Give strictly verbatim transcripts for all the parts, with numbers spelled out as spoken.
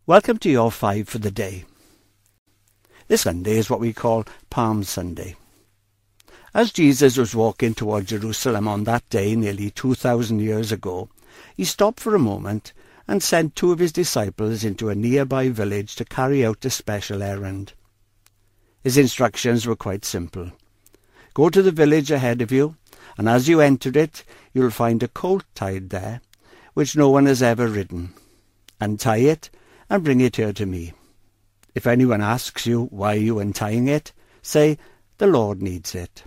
Welcome to your five for the day. This Sunday is what we call Palm Sunday. As Jesus was walking toward Jerusalem on that day nearly two thousand years ago, he stopped for a moment and sent two of his disciples into a nearby village to carry out a special errand. His instructions were quite simple. Go to the village ahead of you, and as you enter it, you'll find a colt tied there, which no one has ever ridden. Untie it and bring it here to me. If anyone asks you why you are untying it, say, the Lord needs it.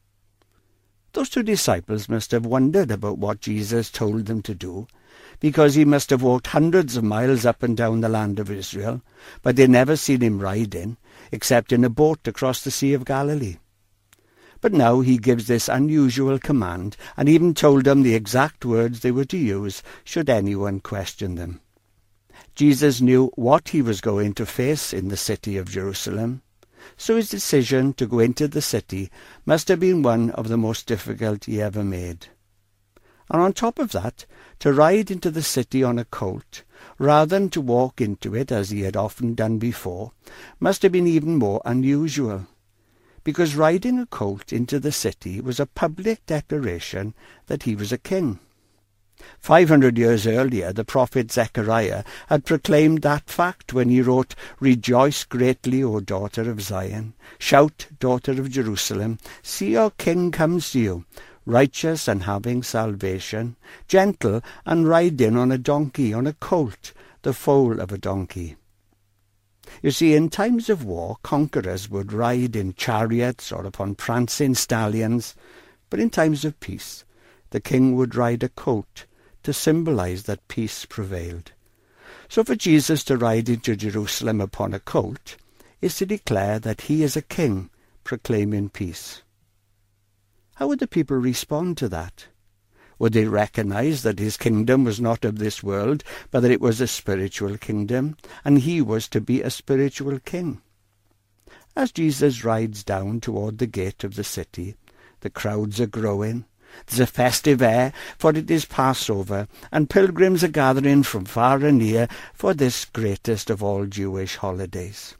Those two disciples must have wondered about what Jesus told them to do, because he must have walked hundreds of miles up and down the land of Israel, but they'd never seen him riding, except in a boat across the Sea of Galilee. But now he gives this unusual command, and even told them the exact words they were to use should anyone question them. Jesus knew what he was going to face in the city of Jerusalem, so his decision to go into the city must have been one of the most difficult he ever made. And on top of that, to ride into the city on a colt, rather than to walk into it as he had often done before, must have been even more unusual, because riding a colt into the city was a public declaration that he was a king. Five hundred years earlier, the prophet Zechariah had proclaimed that fact when he wrote, "Rejoice greatly, O daughter of Zion. Shout, daughter of Jerusalem. See, your king comes to you, righteous and having salvation, gentle and riding on a donkey, on a colt, the foal of a donkey." You see, in times of war, conquerors would ride in chariots or upon prancing stallions, but in times of peace, the king would ride a colt to symbolize that peace prevailed. So for Jesus to ride into Jerusalem upon a colt is to declare that he is a king proclaiming peace. How would the people respond to that? Would they recognize that his kingdom was not of this world, but that it was a spiritual kingdom, and he was to be a spiritual king? As Jesus rides down toward the gate of the city, the crowds are growing. There's a festive air, for it is Passover, and pilgrims are gathering from far and near for this greatest of all Jewish holidays.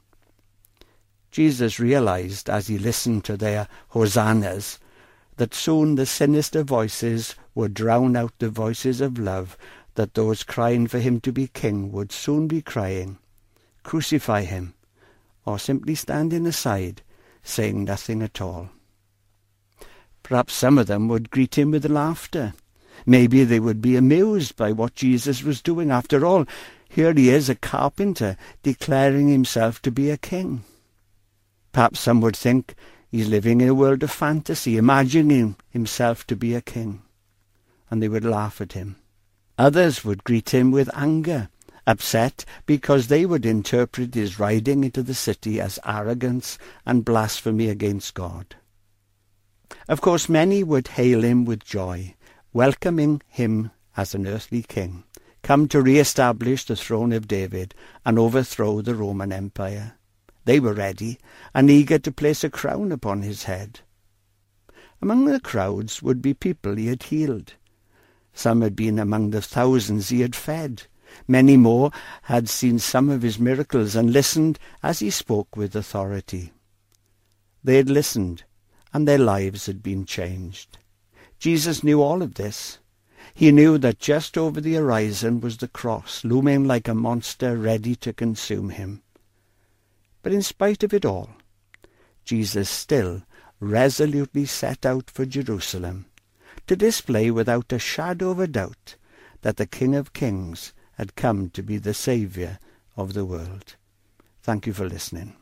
Jesus realized as he listened to their hosannas that soon the sinister voices would drown out the voices of love, that those crying for him to be king would soon be crying, "Crucify him," or simply standing aside, saying nothing at all. Perhaps some of them would greet him with laughter. Maybe they would be amused by what Jesus was doing. After all, here he is, a carpenter, declaring himself to be a king. Perhaps some would think he's living in a world of fantasy, imagining himself to be a king, and they would laugh at him. Others would greet him with anger, upset because they would interpret his riding into the city as arrogance and blasphemy against God. Of course, many would hail him with joy, welcoming him as an earthly king, come to re-establish the throne of David and overthrow the Roman Empire. They were ready and eager to place a crown upon his head. Among the crowds would be people he had healed. Some had been among the thousands he had fed. Many more had seen some of his miracles and listened as he spoke with authority. They had listened, and their lives had been changed. Jesus knew all of this. He knew that just over the horizon was the cross, looming like a monster ready to consume him. But in spite of it all, Jesus still resolutely set out for Jerusalem to display without a shadow of a doubt that the King of Kings had come to be the Saviour of the world. Thank you for listening.